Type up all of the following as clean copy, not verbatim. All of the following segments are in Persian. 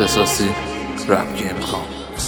اختصاصی رپ گیم کام.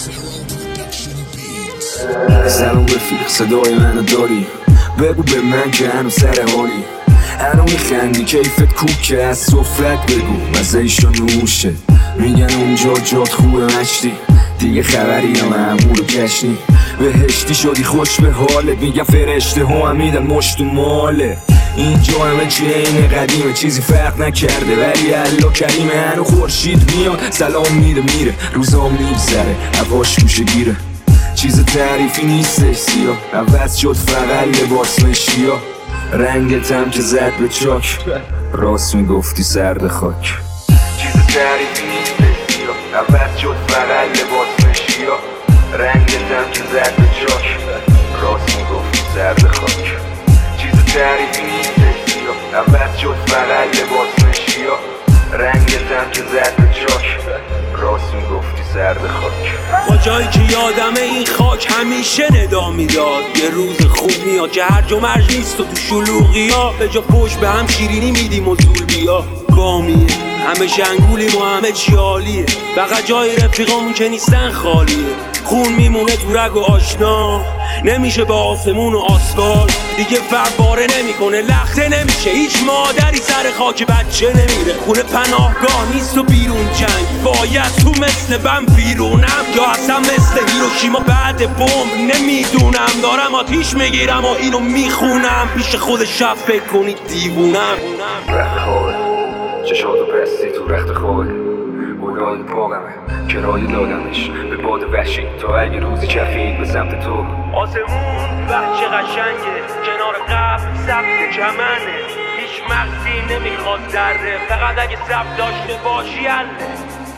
سلام رفیق، صدای منو داری؟ بگو به من که هنو سر حالی، هنو میخندی کیفت کوکه، از صفرت بگو مزه ایشو نوشه. میگن اونجا جات خوبه مشتی، دیگه خبری هم معمول و کشنی. بهشتی شدی خوش به حالت، میگن فرشته ها هم میدن مشت و ماله. اینجا همه چی اینه قدیمه، چیزی فرق نکرده ولی الله کریمه. هنو خورشید میاد سلام میده میره، روزام میگذره هواش گوشه گیره. چیز تعریفی نیستش سیاه، عوض شد فقط لباس مشکیا. رنگت هم که زد به چاک، راست میگفتی سرد خاک. چیز تعریفی نیستش سیاه، عوض شد فقط لباس مشکیا. رنگت هم که زد به چاک، راست میگفتی سرد خاک. چیز تعریفی نیستش سیاه، عوض شد فقط لباس مشکیا. رنگت هم که زد به چاک، راست میگفتی سرد خاک. با جایی که یادمه این خاک همیشه ندا میداد، یه روز خوب میاد که هرج و مرج نیست و تو شلوغی ها به جا پشت به هم شیرینی میدیم و زول بیا بامیه. همه شنگولیم و همه چی عالیه، فقط جای رفیقامون که نیستن خالیه. خون میمونه تو رگ و آشنا، نمیشه با آسمون و آسفال دیگه فرق باره نمیکنه، لخته نمیشه هیچ مادری سر خاک بچه نمیره. خونه پناهگاه نیست و بیرون جنگ، باید تو مثل بم بیرونم یا اصلا مثل هیروشیما بعد بمب. نمیدونم دارم آتیش میگیرم و اینو میخونم، پیش خود شب فکر کنید دیوونم. رخت خوابه چشات و پستی تو رخت خوابه، گناهی پاقمه کرایه دادمش به باد وحشی تا اگه روزی چرخید به سمت تو. آسمون بچه قشنگه کنار قبل سبز چمنه، هیچ مغزی نمیخواد دره، فقط اگه سب داشته باشی حله.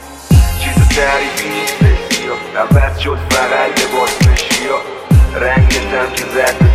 چیز تعریفی نیست سیاه، عوض شد فقط لباس مشکیا. رنگت هم که زد